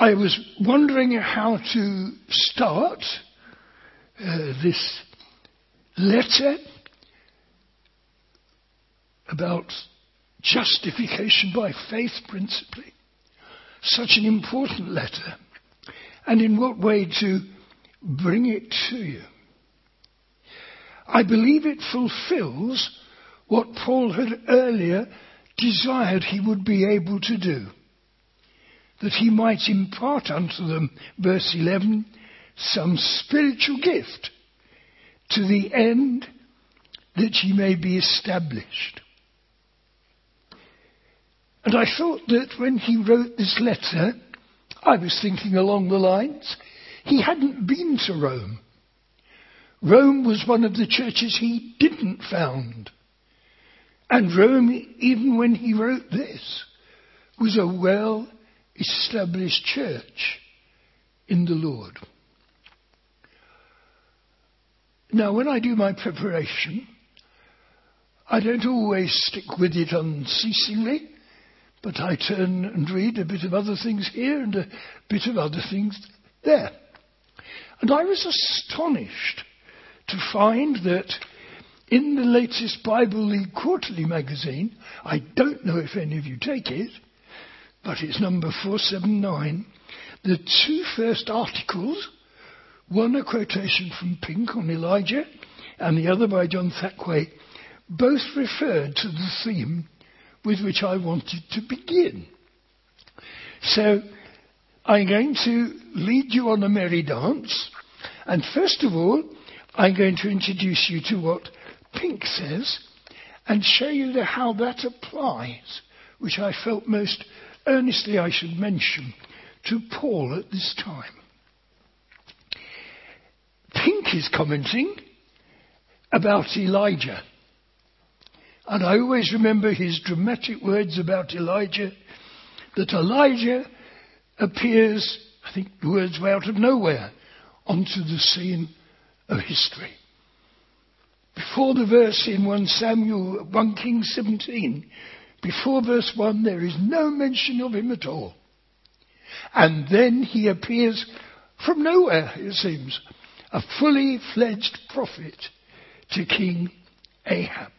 I was wondering how to start this letter about justification by faith principally. Such an important letter. And in what way to bring it to you. I believe it fulfills what Paul had earlier desired he would be able to do. That he might impart unto them, verse 11, some spiritual gift to the end that ye may be established. And I thought that when he wrote this letter, I was thinking along the lines, he hadn't been to Rome. Rome was one of the churches he didn't found. And Rome, even when he wrote this, was a well-established church in the Lord. Now, when I do my preparation, I don't always stick with it unceasingly, but I turn and read a bit of other things here and a bit of other things there. And I was astonished to find that in the latest Bible League Quarterly magazine, I don't know if any of you take it, but it's number 479, the two first articles, one a quotation from Pink on Elijah and the other by John Thackway, both referred to the theme with which I wanted to begin. So I'm going to lead you on a merry dance, and first of all I'm going to introduce you to what Pink says and show you how that applies, which I felt most earnestly I should mention, to Paul at this time. Pink is commenting about Elijah. And I always remember his dramatic words about Elijah, that Elijah appears, I think the words were out of nowhere, onto the scene of history. Before the verse in 1 Kings 17, before verse 1, there is no mention of him at all. And then he appears from nowhere, it seems, a fully fledged prophet to King Ahab.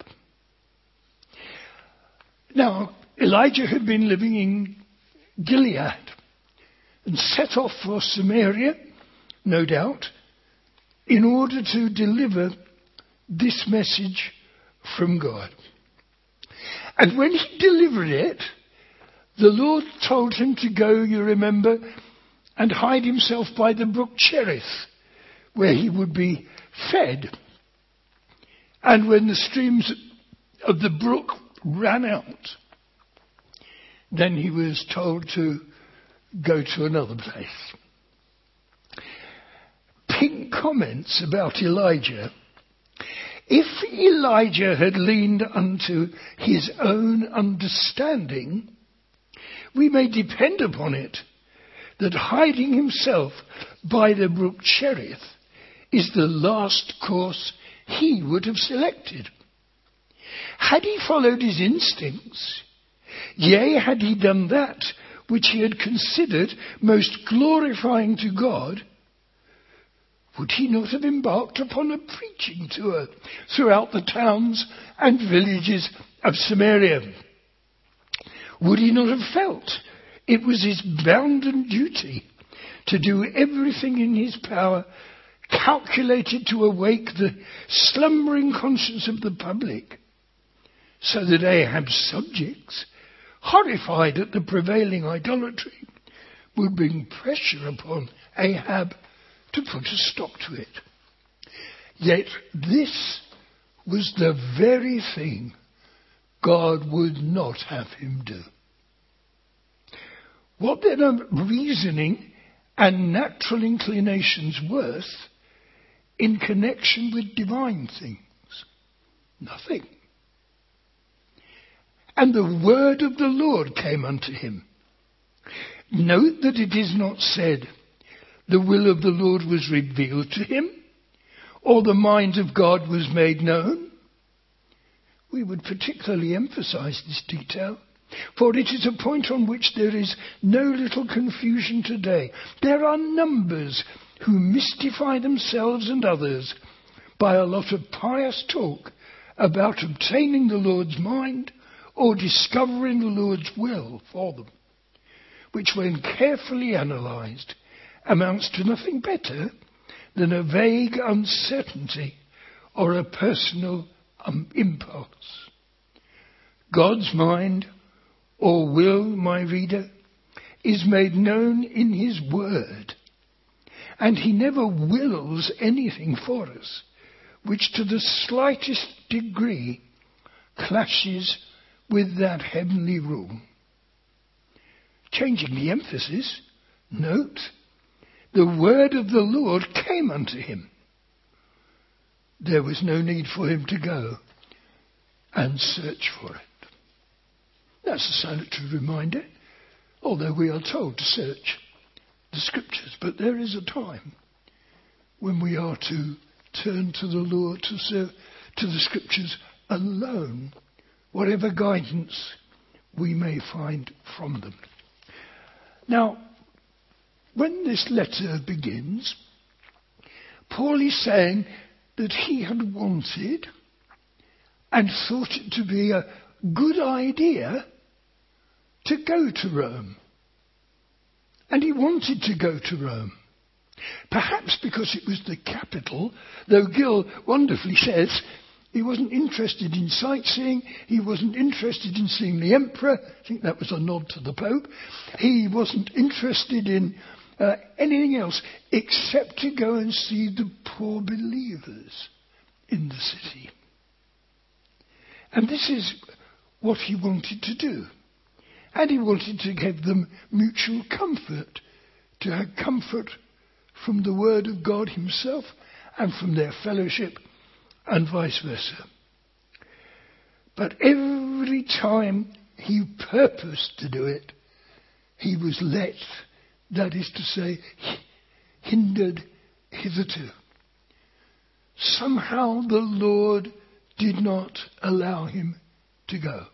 Now, Elijah had been living in Gilead and set off for Samaria, no doubt, in order to deliver this message from God. And when he delivered it, the Lord told him to go, you remember, and hide himself by the brook Cherith, where he would be fed. And when the streams of the brook ran out, then he was told to go to another place. Pink comments about Elijah. If Elijah had leaned unto his own understanding, we may depend upon it that hiding himself by the brook Cherith is the last course he would have selected. Had he followed his instincts, yea, had he done that which he had considered most glorifying to God, would he not have embarked upon a preaching tour throughout the towns and villages of Samaria? Would he not have felt it was his bounden duty to do everything in his power calculated to awake the slumbering conscience of the public, so that Ahab's subjects, horrified at the prevailing idolatry, would bring pressure upon Ahab to put a stop to it? Yet this was the very thing God would not have him do. What then are reasoning and natural inclinations worth in connection with divine things? Nothing. And the word of the Lord came unto him. Note that it is not said, the will of the Lord was revealed to him, or the mind of God was made known. We would particularly emphasize this detail For it is a point on which there is no little confusion today. There are numbers who mystify themselves and others by a lot of pious talk about obtaining the Lord's mind or discovering the Lord's will for them, which when carefully analysed amounts to nothing better than a vague uncertainty or a personal impulse. God's mind or will, my reader, is made known in his word, and he never wills anything for us which to the slightest degree clashes with that heavenly rule. Changing the emphasis, note, the word of the Lord came unto him. There was no need for him to go and search for it. That's a salutary reminder, although we are told to search the Scriptures. But there is a time when we are to turn to the Lord, to serve to the Scriptures alone, whatever guidance we may find from them. Now, when this letter begins, Paul is saying that he had wanted and thought it to be a good idea to go to Rome. And he wanted to go to Rome. Perhaps because it was the capital, though Gill wonderfully says he wasn't interested in sightseeing, he wasn't interested in seeing the emperor. I think that was a nod to the Pope. He wasn't interested in anything else except to go and see the poor believers in the city. And this is what he wanted to do. And he wanted to give them mutual comfort, to have comfort from the Word of God himself and from their fellowship and vice versa. But every time he purposed to do it, he was let, that is to say, hindered hitherto. Somehow the Lord did not allow him to go.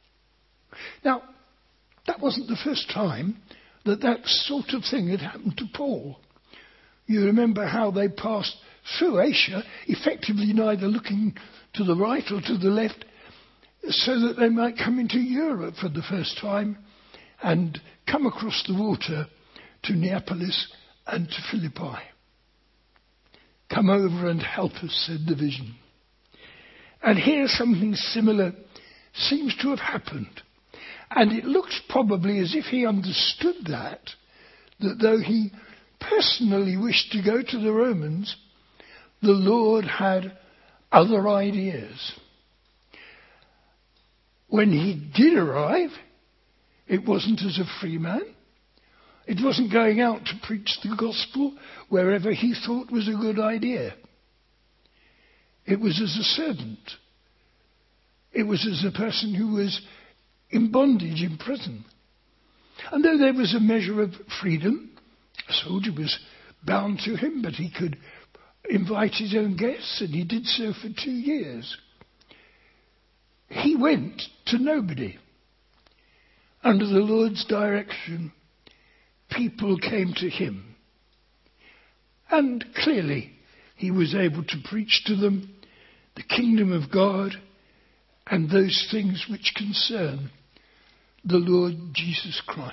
Now, that wasn't the first time that sort of thing had happened to Paul. You remember how they passed through Asia, effectively neither looking to the right or to the left, so that they might come into Europe for the first time and come across the water to Neapolis and to Philippi. Come over and help us, said the vision. And here something similar seems to have happened. And it looks probably as if he understood that though he personally wished to go to the Romans, the Lord had other ideas. When he did arrive, it wasn't as a free man. It wasn't going out to preach the gospel wherever he thought was a good idea. It was as a servant. It was as a person who was in bondage, in prison. And though there was a measure of freedom, a soldier was bound to him, but he could invite his own guests, and he did so for 2 years. He went to nobody. Under the Lord's direction, people came to him. And clearly, he was able to preach to them the kingdom of God and those things which concern the Lord Jesus Christ.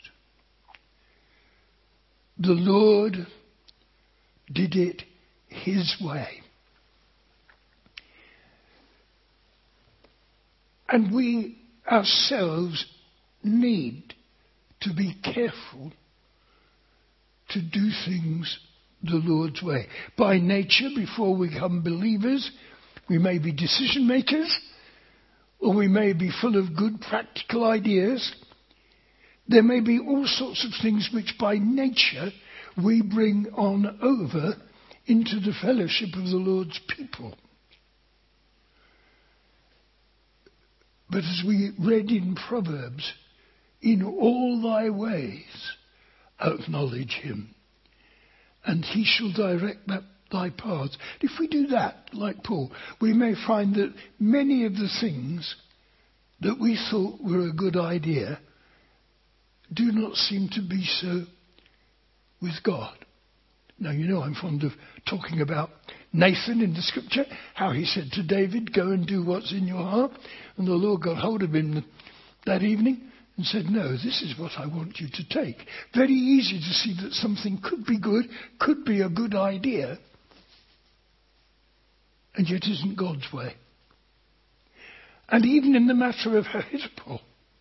The Lord did it his way. And we ourselves need to be careful to do things the Lord's way. By nature, before we become believers, we may be decision makers, or we may be full of good practical ideas. There may be all sorts of things which by nature we bring on over into the fellowship of the Lord's people. But as we read in Proverbs, in all thy ways acknowledge him, and he shall direct thy paths. If we do that, like Paul, we may find that many of the things that we thought were a good idea do not seem to be so with God. Now, you know I'm fond of talking about Nathan in the scripture, how he said to David, go and do what's in your heart. And the Lord got hold of him that evening and said, no, this is what I want you to take. Very easy to see that something could be good, could be a good idea, and yet isn't God's way. And even in the matter of Ahithophel,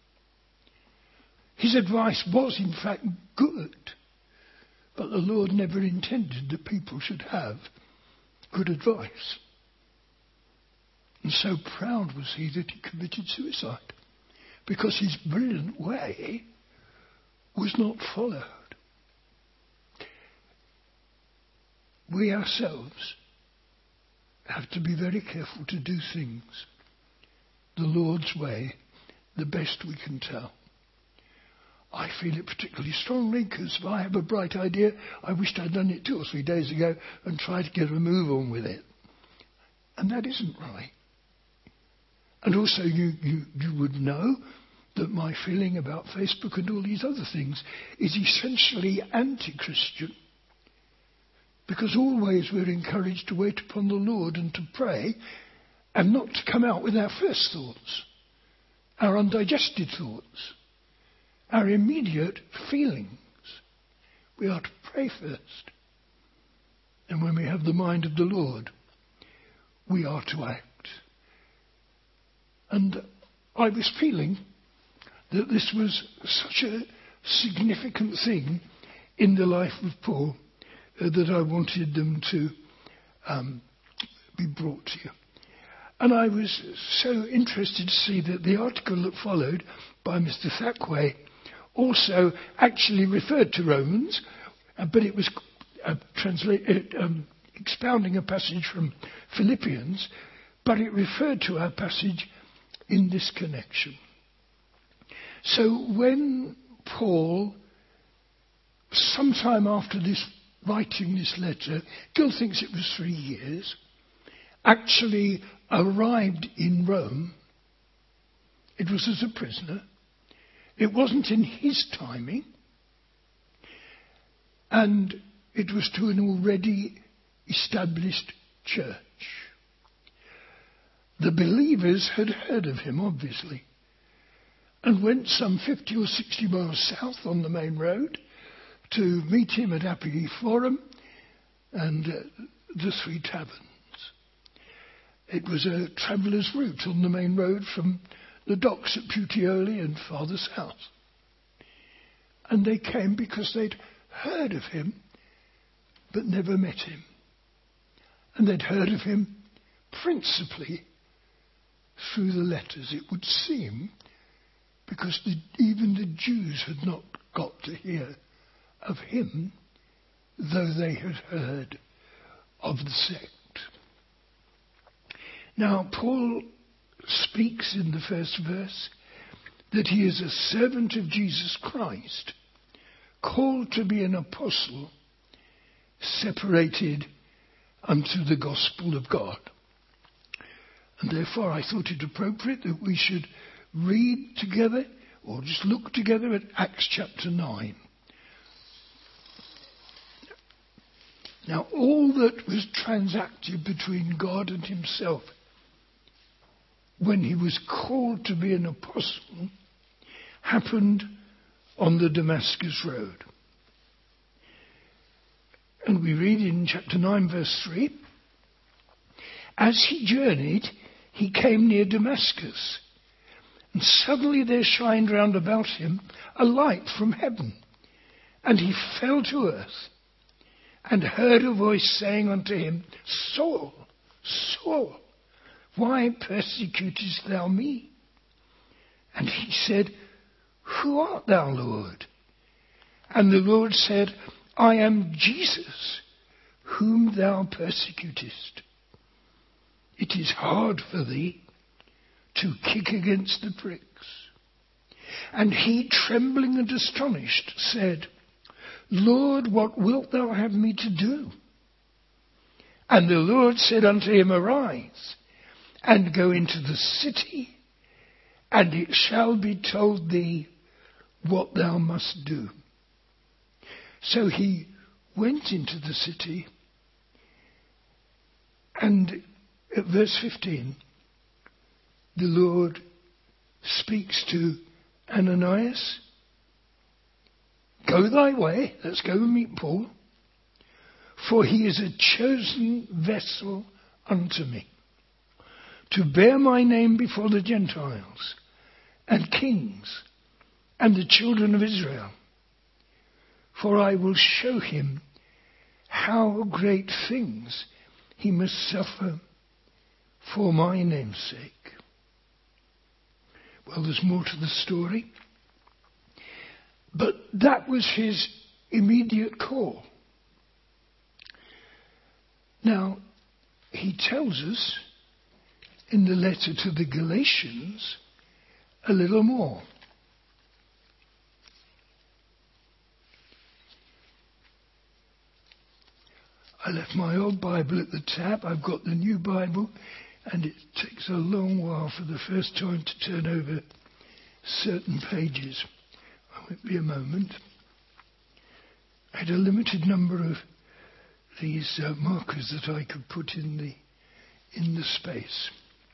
his advice was in fact good, but the Lord never intended that people should have good advice. And so proud was he that he committed suicide, because his brilliant way was not followed. We ourselves have to be very careful to do things the Lord's way, the best we can tell. I feel it particularly strongly because if I have a bright idea, I wished I'd done it 2 or 3 days ago and tried to get a move on with it. And that isn't right. And also you would know that my feeling about Facebook and all these other things is essentially anti-Christian. Because always we're encouraged to wait upon the Lord and to pray and not to come out with our first thoughts, our undigested thoughts, our immediate feelings. We are to pray first. And when we have the mind of the Lord, we are to act. And I was feeling that this was such a significant thing in the life of Paul that I wanted them to be brought to you. And I was so interested to see that the article that followed by Mr. Thackway also actually referred to Romans, but it was expounding a passage from Philippians, but it referred to our passage in this connection. So when Paul, sometime after writing this letter, Gil thinks it was 3 years, actually arrived in Rome, it was as a prisoner. It wasn't in his timing, and it was to an already established church. The believers had heard of him, obviously, and went some 50 or 60 miles south on the main road to meet him at Appii Forum and the Three Taverns. It was a traveller's route on the main road from the docks at Puteoli and farther south. And they came because they'd heard of him, but never met him. And they'd heard of him principally through the letters, it would seem, because even the Jews had not got to hear of him, though they had heard of the sect. Now, Paul speaks in the first verse that he is a servant of Jesus Christ, called to be an apostle, separated unto the gospel of God. And therefore I thought it appropriate that we should read together, or just look together at Acts chapter 9. Now, all that was transacted between God and himself when he was called to be an apostle happened on the Damascus Road. And we read in chapter 9, verse 3, as he journeyed, he came near Damascus, and suddenly there shined round about him a light from heaven, and he fell to earth, and heard a voice saying unto him, Saul, Saul, why persecutest thou me? And he said, Who art thou, Lord? And the Lord said, I am Jesus, whom thou persecutest. It is hard for thee to kick against the pricks. And he, trembling and astonished, said, Lord, what wilt thou have me to do? And the Lord said unto him, Arise, and go into the city, and it shall be told thee what thou must do. So he went into the city, and at verse 15, the Lord speaks to Ananias, go thy way, let's go and meet Paul, for he is a chosen vessel unto me, to bear my name before the Gentiles, and kings, and the children of Israel. For I will show him how great things he must suffer for my name's sake. Well, there's more to the story, but that was his immediate call. Now, he tells us in the letter to the Galatians a little more. I left my old Bible at the tab. I've got the new Bible, and it takes a long while for the first time to turn over certain pages. I won't be a moment. I had a limited number of these markers that I could put in the space.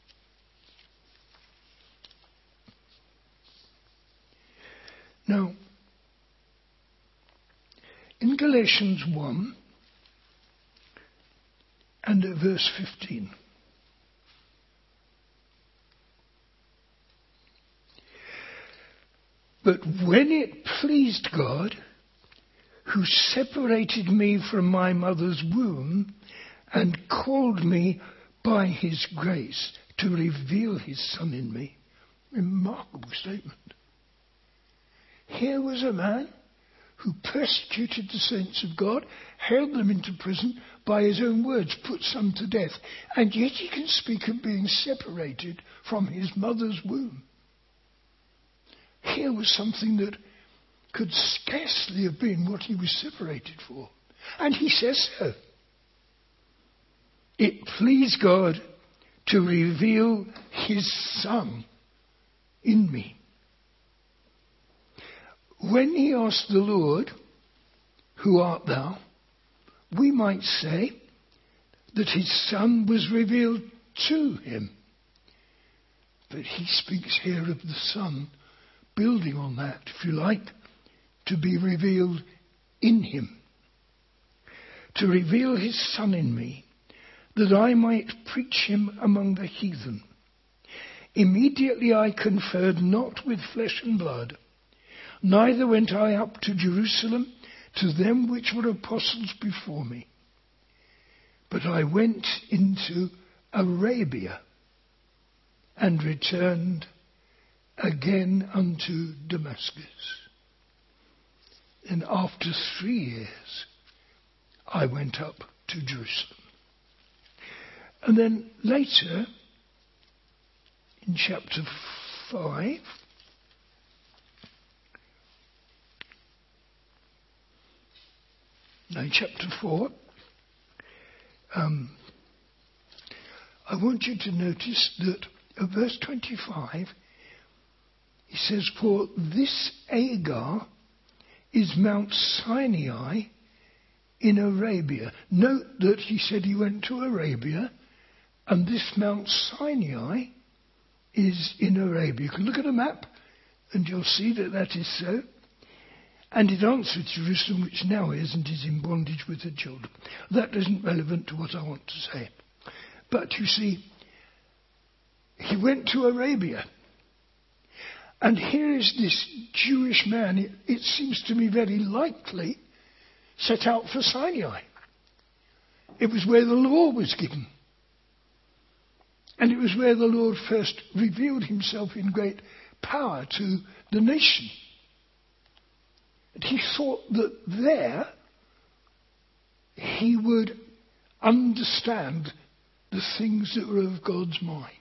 Now, in Galatians 1 and at verse 15, but when it pleased God, who separated me from my mother's womb and called me by his grace to reveal his Son in me. Remarkable statement. Here was a man who persecuted the saints of God, held them into prison, by his own words put some to death, and yet he can speak of being separated from his mother's womb. Here was something that could scarcely have been what he was separated for. And he says so. It pleased God to reveal his Son in me. When he asked the Lord, who art thou? We might say that his Son was revealed to him. But he speaks here of the Son building on that, if you like, to be revealed in him. To reveal his Son in me, that I might preach him among the heathen. Immediately I conferred not with flesh and blood, neither went I up to Jerusalem to them which were apostles before me, but I went into Arabia and returned again unto Damascus. And after 3 years, I went up to Jerusalem. And then later, in chapter 5, chapter 4, I want you to notice that at verse 25, he says, for this Agar is Mount Sinai in Arabia. Note that he said he went to Arabia, and this Mount Sinai is in Arabia. You can look at a map, and you'll see that that is so. And it answered Jerusalem, which now is and is in bondage with her children. That isn't relevant to what I want to say. But you see, he went to Arabia. And here is this Jewish man, it seems to me very likely, set out for Sinai. It was where the law was given. And it was where the Lord first revealed himself in great power to the nation. And he thought that there he would understand the things that were of God's mind.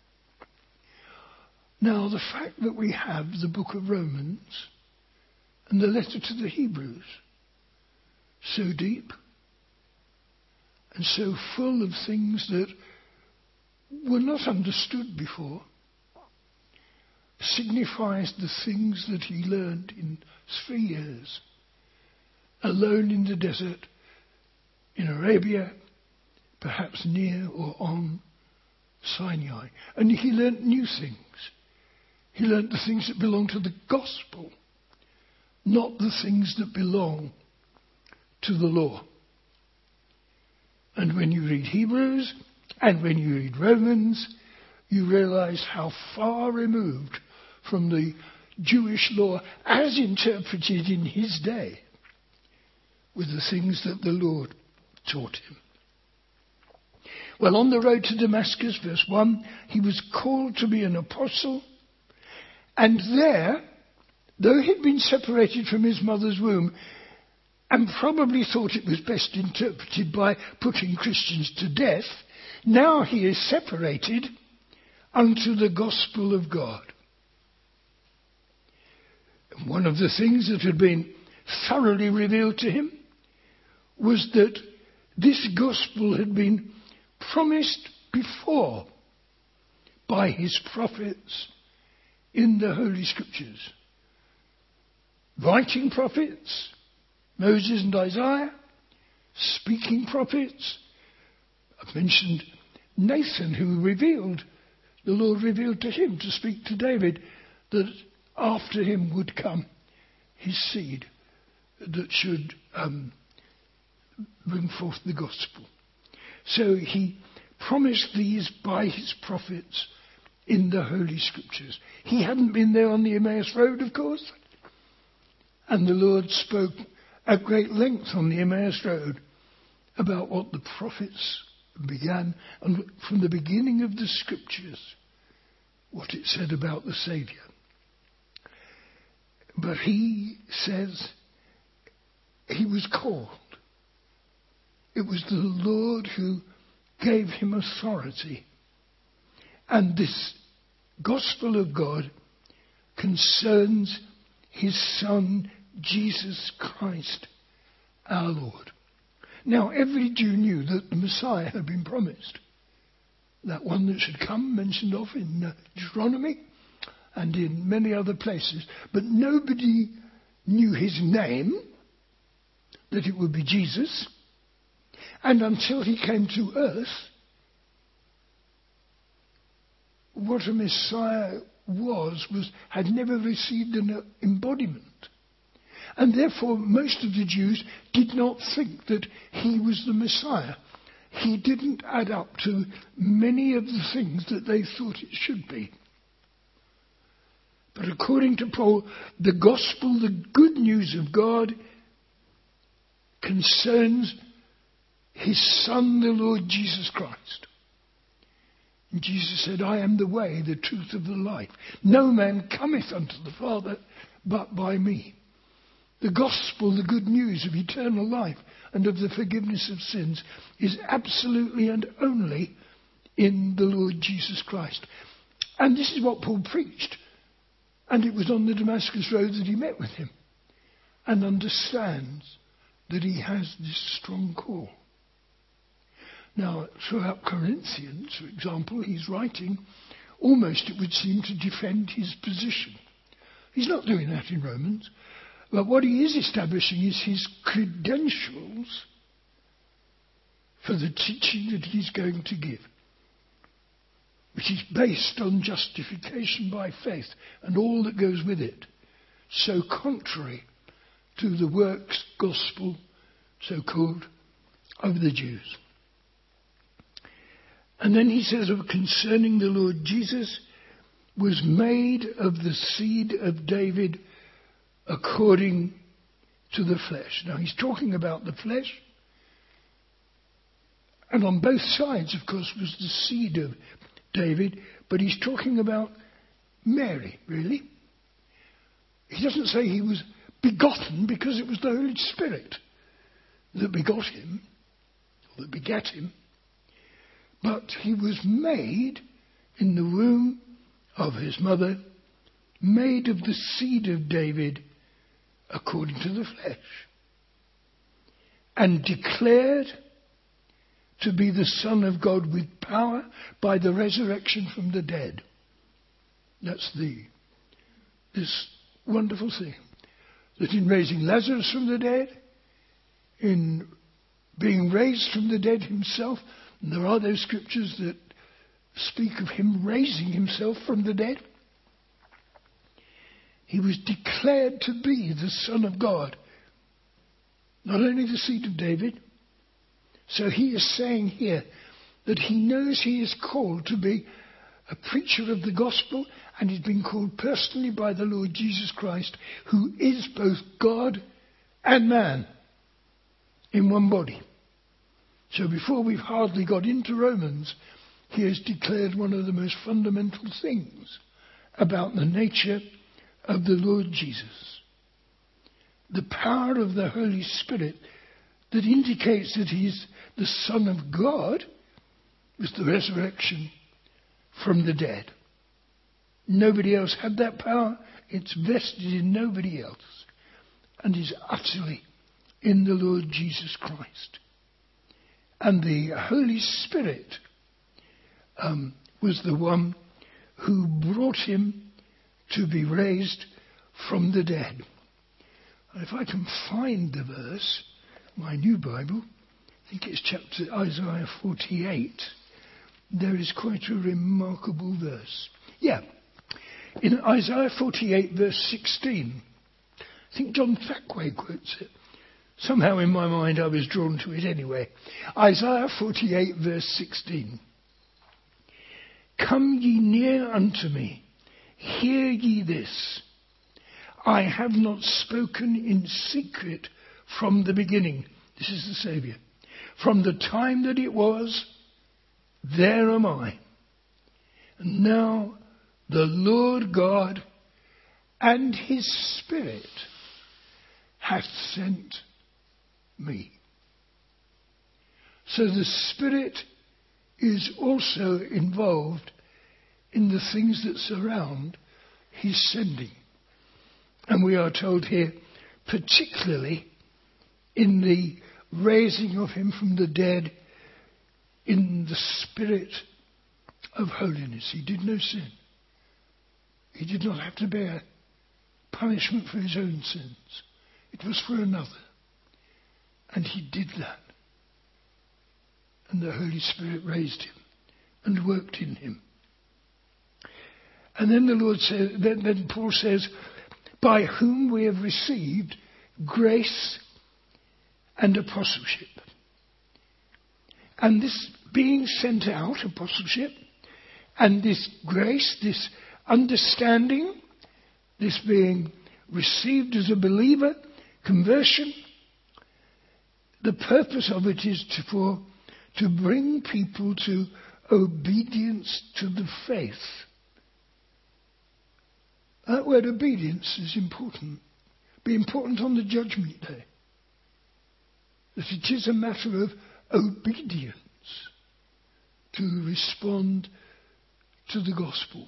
Now, the fact that we have the book of Romans and the letter to the Hebrews so deep and so full of things that were not understood before, signifies the things that he learned in 3 years, alone in the desert, in Arabia, perhaps near or on Sinai. And he learnt new things. He learnt the things that belong to the gospel, not the things that belong to the law. And when you read Hebrews and when you read Romans, you realize how far removed from the Jewish law as interpreted in his day were the things that the Lord taught him. Well, on the road to Damascus, verse 1, he was called to be an apostle, and there, though he'd been separated from his mother's womb, and probably thought it was best interpreted by putting Christians to death, now he is separated unto the gospel of God. And one of the things that had been thoroughly revealed to him was that this gospel had been promised before by his prophets in the Holy Scriptures. Writing prophets, Moses and Isaiah, speaking prophets. I've mentioned Nathan, who the Lord revealed to him to speak to David that after him would come his seed that should bring forth the gospel. So he promised these by his prophets in the Holy Scriptures. He hadn't been there on the Emmaus Road, of course, and the Lord spoke at great length on the Emmaus Road about what the prophets began, and from the beginning of the Scriptures, what it said about the Saviour. But he says he was called. It was the Lord who gave him authority. And this gospel of God concerns his Son, Jesus Christ, our Lord. Now, every Jew knew that the Messiah had been promised. That one that should come, mentioned of in Deuteronomy and in many other places. But nobody knew his name, that it would be Jesus. And until he came to earth, what a Messiah had never received an embodiment. And therefore most of the Jews did not think that he was the Messiah. He didn't add up to many of the things that they thought it should be. But according to Paul, the gospel, the good news of God, concerns his Son, the Lord Jesus Christ. And Jesus said, I am the way, the truth, and the life. No man cometh unto the Father but by me. The gospel, the good news of eternal life and of the forgiveness of sins, is absolutely and only in the Lord Jesus Christ. And this is what Paul preached. And it was on the Damascus Road that he met with him and understands that he has this strong call. Now, throughout Corinthians, for example, he's writing almost, it would seem, to defend his position. He's not doing that in Romans. But what he is establishing is his credentials for the teaching that he's going to give, which is based on justification by faith and all that goes with it, so contrary to the works gospel, so-called, of the Jews. And then he says, concerning the Lord Jesus, was made of the seed of David according to the flesh. Now he's talking about the flesh, and on both sides, of course, was the seed of David, but he's talking about Mary, really. He doesn't say he was begotten, because it was the Holy Spirit that begot him, or that begat him, but he was made in the womb of his mother, made of the seed of David according to the flesh, and declared to be the Son of God with power by the resurrection from the dead. That's the this wonderful thing, that in raising Lazarus from the dead, in being raised from the dead himself, and there are those scriptures that speak of him raising himself from the dead, he was declared to be the Son of God, not only the seed of David. So he is saying here that he knows he is called to be a preacher of the gospel, and he's been called personally by the Lord Jesus Christ, who is both God and man in one body. So before we've hardly got into Romans, he has declared one of the most fundamental things about the nature of the Lord Jesus. The power of the Holy Spirit that indicates that he's the Son of God was the resurrection from the dead. Nobody else had that power. It's vested in nobody else, and is utterly in the Lord Jesus Christ. And the Holy Spirit was the one who brought him to be raised from the dead. And if I can find the verse, my new Bible, I think it's chapter Isaiah 48, there is quite a remarkable verse. Yeah, in Isaiah 48 verse 16, I think John Thackway quotes it. Somehow in my mind I was drawn to it anyway. Isaiah 48 verse 16. Come ye near unto me, hear ye this. I have not spoken in secret from the beginning. This is the Saviour. From the time that it was, there am I. And now the Lord God and his Spirit hath sent me. So the Spirit is also involved in the things that surround his sending. And we are told here, particularly in the raising of him from the dead, in the spirit of holiness. He did no sin. He did not have to bear punishment for his own sins. It was for another. And he did that. And the Holy Spirit raised him and worked in him. And then the Lord says, then Paul says, by whom we have received grace and apostleship. And this being sent out, apostleship, and this grace, this understanding, this being received as a believer, conversion, the purpose of it is to bring people to obedience to the faith. That word obedience is important. Be important on the judgment day. That it is a matter of obedience to respond to the gospel.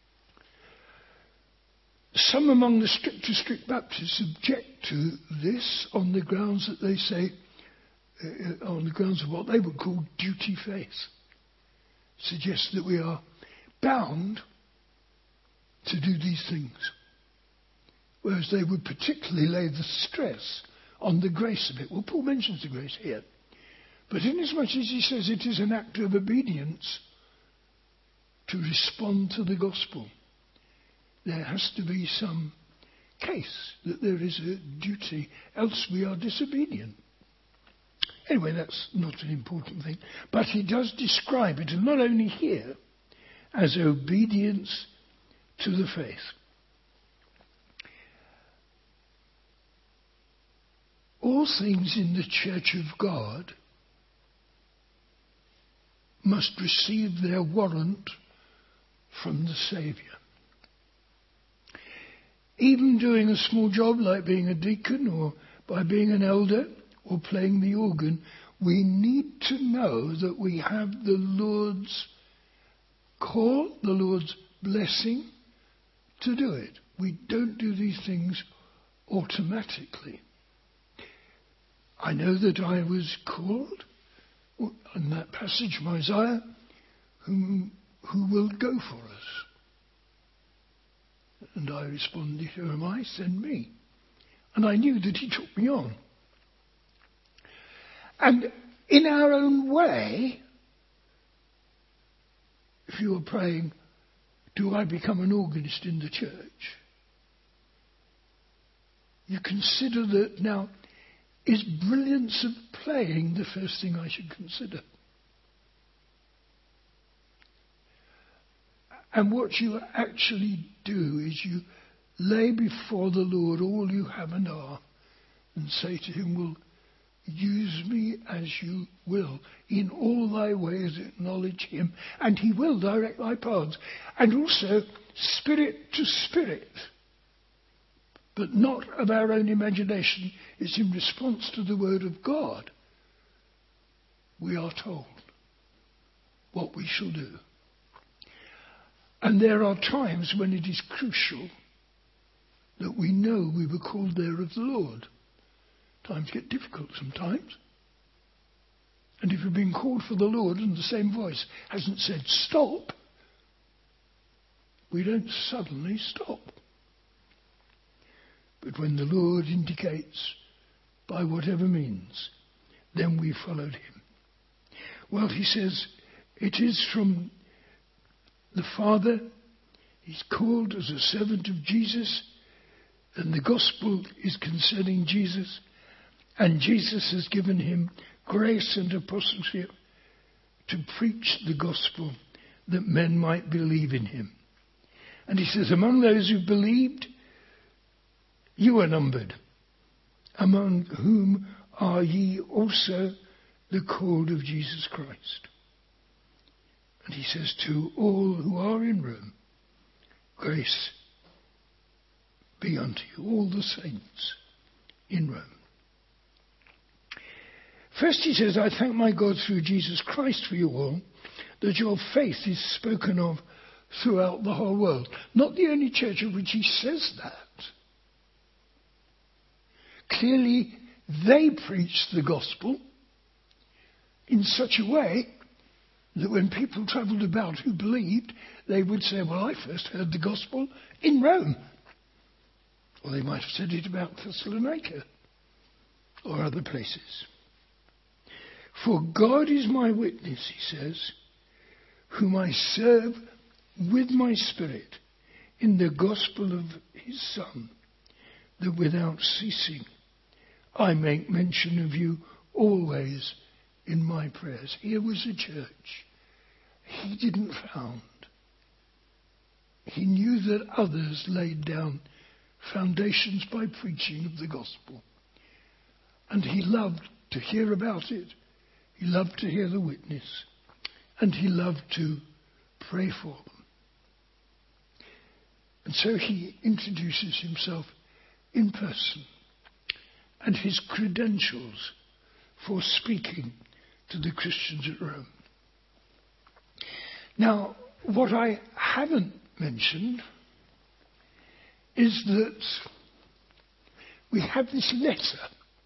Some among the strict Baptists object to this on the grounds that they say, on the grounds of what they would call duty faith. Suggest that we are bound to do these things. Whereas they would particularly lay the stress on the grace of it. Well, Paul mentions the grace here. But inasmuch as he says it is an act of obedience to respond to the gospel, there has to be some case that there is a duty, else we are disobedient. Anyway, that's not an important thing. But he does describe it, and not only here, as obedience to the faith. All things in the church of God must receive their warrant from the Saviour. Even doing a small job like being a deacon or by being an elder or playing the organ, we need to know that we have the Lord's call, the Lord's blessing to do it. We don't do these things automatically. I know that I was called, in that passage from Isaiah, who will go for us. And I responded, "Who am I? Send me." And I knew that he took me on. And in our own way, if you were praying, "Do I become an organist in the church?" you consider that now, is brilliance of playing the first thing I should consider? And what you actually do is you lay before the Lord all you have and are and say to him, "Well, use me as you will. In all thy ways acknowledge him, and he will direct thy paths." And also, spirit to spirit, but not of our own imagination. It's in response to the word of God we are told what we shall do. And there are times when it is crucial that we know we were called there of the Lord. Times get difficult sometimes. And if you've been called for the Lord and the same voice hasn't said stop, we don't suddenly stop. But when the Lord indicates by whatever means, then we followed him. Well, he says, it is from the Father. He's called as a servant of Jesus, and the gospel is concerning Jesus, and Jesus has given him grace and apostleship to preach the gospel that men might believe in him. And he says, among those who believed, you are numbered, among whom are ye also the called of Jesus Christ. And he says, to all who are in Rome, grace be unto you, all the saints in Rome. First he says, I thank my God through Jesus Christ for you all, that your faith is spoken of throughout the whole world. Not the only church of which he says that. Clearly, they preached the gospel in such a way that when people travelled about who believed, they would say, well, I first heard the gospel in Rome. Or they might have said it about Thessalonica or other places. For God is my witness, he says, whom I serve with my spirit in the gospel of his Son, that without ceasing I make mention of you always in my prayers. Here was a church he didn't found. He knew that others laid down foundations by preaching of the gospel. And he loved to hear about it. He loved to hear the witness. And he loved to pray for them. And so he introduces himself in person and his credentials for speaking to the Christians at Rome. Now, what I haven't mentioned is that we have this letter,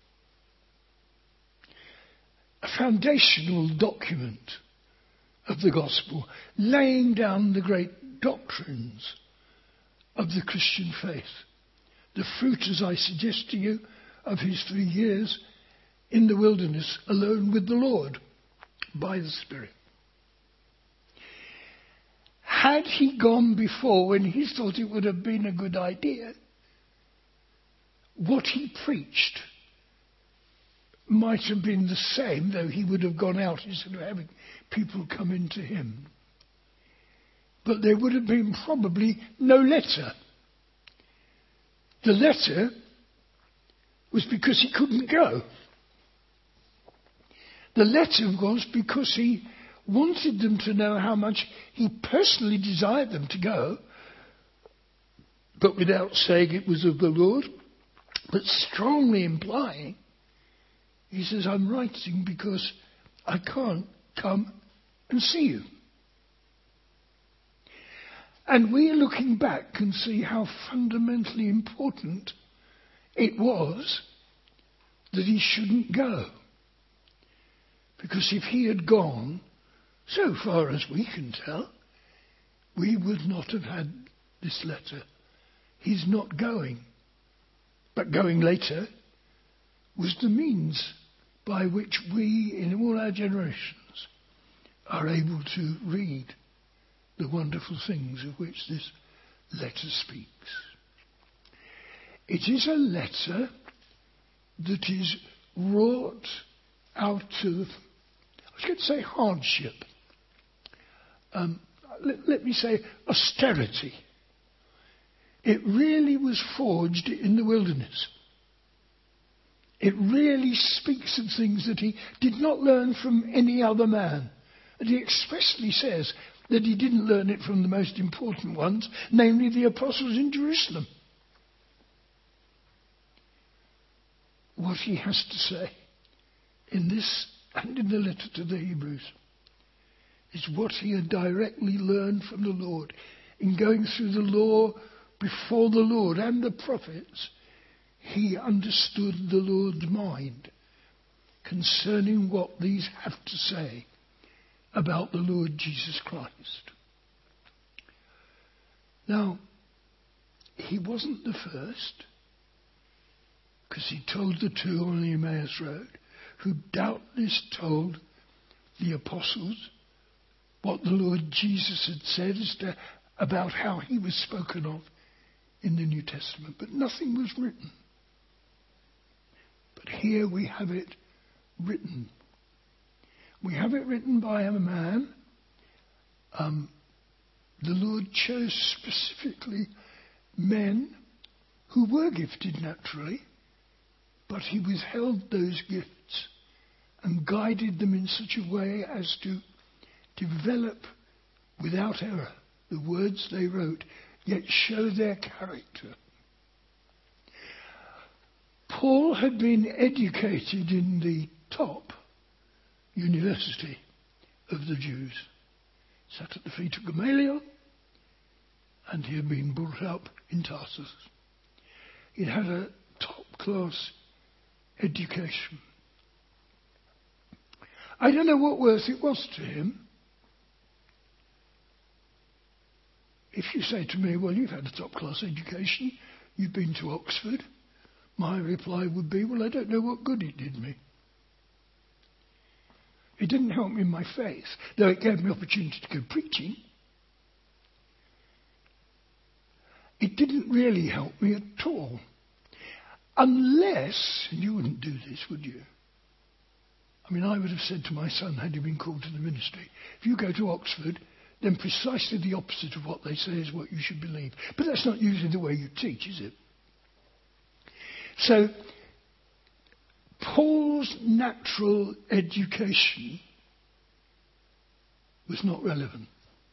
a foundational document of the gospel, laying down the great doctrines of the Christian faith. The fruit, as I suggest to you, of his 3 years in the wilderness alone with the Lord by the Spirit. Had he gone before when he thought it would have been a good idea, what he preached might have been the same, though he would have gone out instead of having people come into him. But there would have been probably no letter. The letter was because he couldn't go. The letter was because he wanted them to know how much he personally desired them to go, but without saying it was of the Lord, but strongly implying, he says, I'm writing because I can't come and see you. And we're looking back and see how fundamentally important it was that he shouldn't go. Because if he had gone, so far as we can tell, we would not have had this letter his not going, but going later, was the means by which we, in all our generations, are able to read the wonderful things of which this letter speaks. It is a letter that is wrought out of, I was going to say hardship. Let me say austerity. It really was forged in the wilderness. It really speaks of things that he did not learn from any other man. And he expressly says that he didn't learn it from the most important ones, namely the apostles in Jerusalem. What he has to say in this and in the letter to the Hebrews is what he had directly learned from the Lord in going through the law before the Lord and the prophets. He understood the Lord's mind concerning what these have to say about the Lord Jesus Christ. Now, he wasn't the first, because he told the two on the Emmaus Road, who doubtless told the apostles what the Lord Jesus had said as to about how he was spoken of in the New Testament. But nothing was written. But here we have it written. We have it written by a man. The Lord chose specifically men who were gifted naturally, but he withheld those gifts and guided them in such a way as to develop without error the words they wrote, yet show their character. Paul had been educated in the top university of the Jews, sat at the feet of Gamaliel, and he had been brought up in Tarsus. He had a top-class education. I don't know what worth it was to him. If you say to me, well, you've had a top-class education, you've been to Oxford, my reply would be, well, I don't know what good it did me. It didn't help me in my faith, though it gave me opportunity to go preaching. It didn't really help me at all. Unless, and you wouldn't do this, would you? I mean, I would have said to my son, had he been called to the ministry, if you go to Oxford, then precisely the opposite of what they say is what you should believe. But that's not usually the way you teach, is it? So, Paul's natural education was not relevant.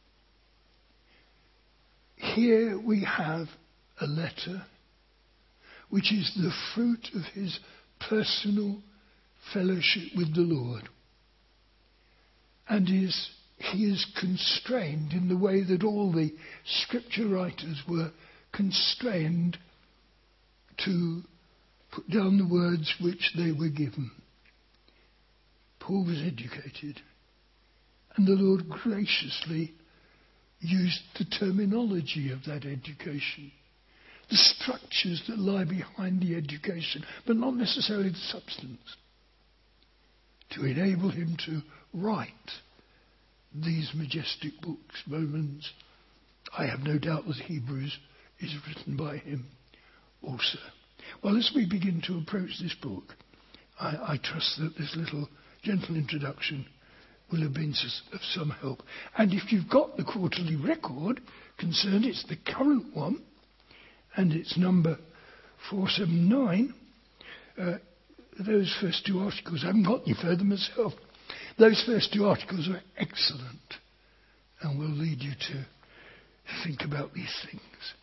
Here we have a letter which is the fruit of his personal fellowship with the Lord. And he is constrained in the way that all the scripture writers were constrained to put down the words which they were given. Paul was educated, and the Lord graciously used the terminology of that education, the structures that lie behind the education, but not necessarily the substance, to enable him to write these majestic books. Romans, I have no doubt that Hebrews is written by him also. Well, as we begin to approach this book, I trust that this little gentle introduction will have been of some help. And if you've got the quarterly record concerned, it's the current one, and it's number 479. Those first two articles, I haven't got any further myself. Those first two articles are excellent and will lead you to think about these things.